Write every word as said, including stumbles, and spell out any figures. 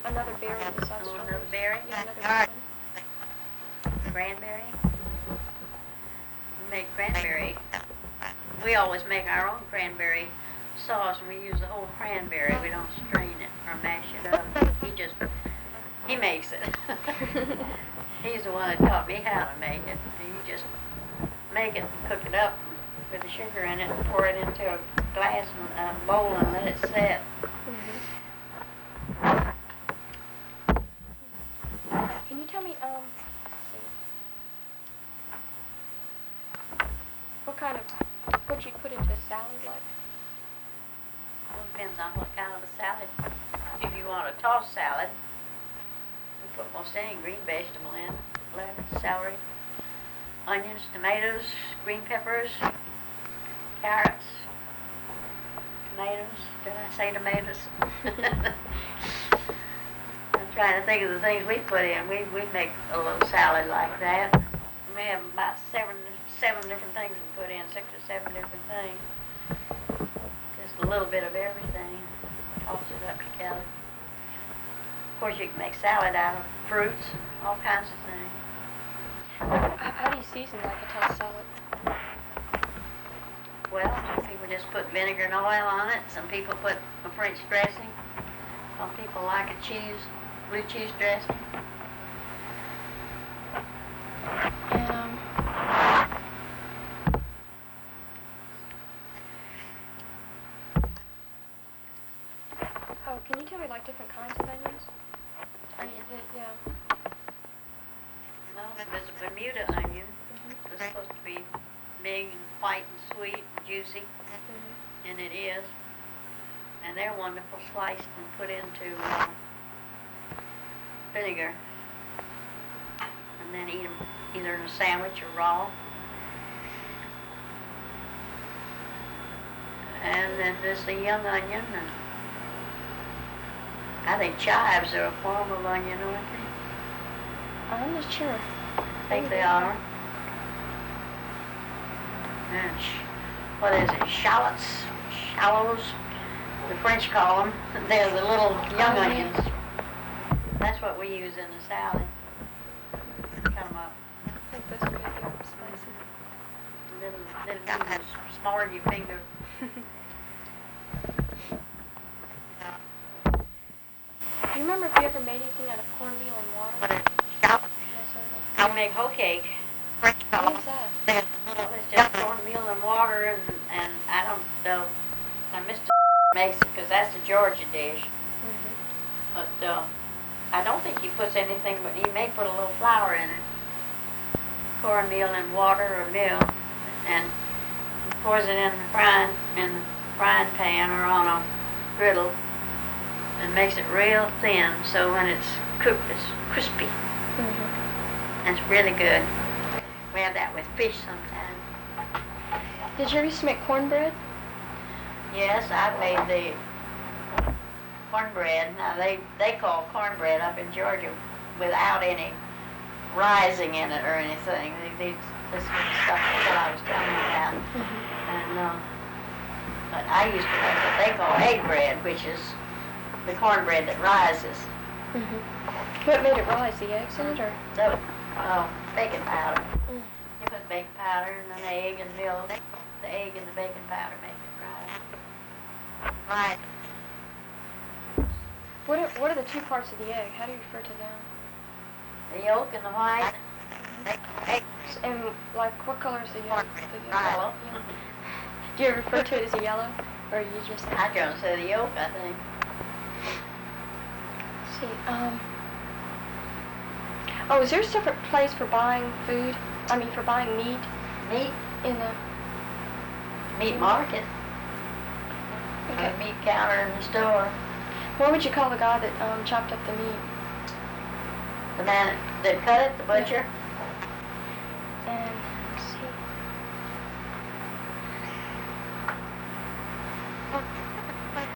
another berry besides Oh, strawberries? another berry? Yeah, another All right. berry. Cranberry. We make cranberry. We always make our own cranberry sauce, and we use the whole cranberry. We don't strain it or mash it up. He just, he makes it. He's the one that taught me how to make it. You just make it, cook it up with the sugar in it, and pour it into a glass and a bowl and let it set. Mm-hmm. Can you tell me, um, let's see, what kind of, what you'd put into a salad like? Well, it depends on what kind of a salad. If you want a tossed salad, we put most any green vegetable in. Lettuce, celery, onions, tomatoes, green peppers, carrots, tomatoes. Did I say tomatoes? I'm trying to think of the things we put in. We we make a little salad like that. We have about seven seven different things we put in, six or seven different things. Just a little bit of everything. Toss it up together. Of course, you can make salad out of fruits, all kinds of things. How, how do you season like a tossed salad? Well, some people just put vinegar and oil on it. Some people put a French dressing. Some people like a cheese, blue cheese dressing. And, um, oh, can you tell me like different kinds of onions? Onion? Yeah. Well, there's a Bermuda onion. Mm-hmm. It's supposed to be big and white and sweet and juicy, Mm-hmm. and it is. And they're wonderful, sliced and put into uh, vinegar, and then eat them either in a sandwich or raw. And then there's the young onion, and I think chives are a form of onion, aren't they? I'm not sure. I think they are. And sh- what is it? Shallots, shallows. The French call them. They're the little young onions. That's what we use in the salad. Cut them up. I think this would be spicy. Little, little pieces, smaller than your finger. Do you remember if you ever made anything out of cornmeal and water? What is shallot? No, sort of. I'll make hoe cake. French What call is that? Well, it's just cornmeal and water, and, and I don't know. Now, Mister makes it because that's a Georgia dish. Mm-hmm. But uh, I don't think he puts anything, but he may put a little flour in it. Cornmeal and water or milk, and he pours it in the frying in the frying pan or on a griddle, and makes it real thin. So when it's cooked, it's crispy. Mm-hmm. And it's really good. We have that with fish sometimes. Did you ever used to make cornbread? Yes, I've made the cornbread. Now they they call cornbread up in Georgia without any rising in it or anything. These this sort of stuff that I was telling you about. Mm-hmm. And uh, but I used to make what they call egg bread, which is the cornbread that rises. Mm-hmm. What made it rise? The eggs in it, or? So, oh, baking powder. Mm. You put baking powder and an egg and milk. The egg and the baking powder make it rise. Right. What are, what are the two parts of the egg? How do you refer to them? The yolk and the white. Egg. S- And like, what color is the yolk? The Yellow. Yeah. Do you refer to it as a yellow, or you just? I don't say the yolk, I think. Let's see. Um. Oh, is there a separate place for buying food? I mean, for buying meat Meat. in the? Meat market. Okay. A meat counter in the store. What would you call the guy that um, chopped up the meat? The man that cut it, the butcher. And let's see.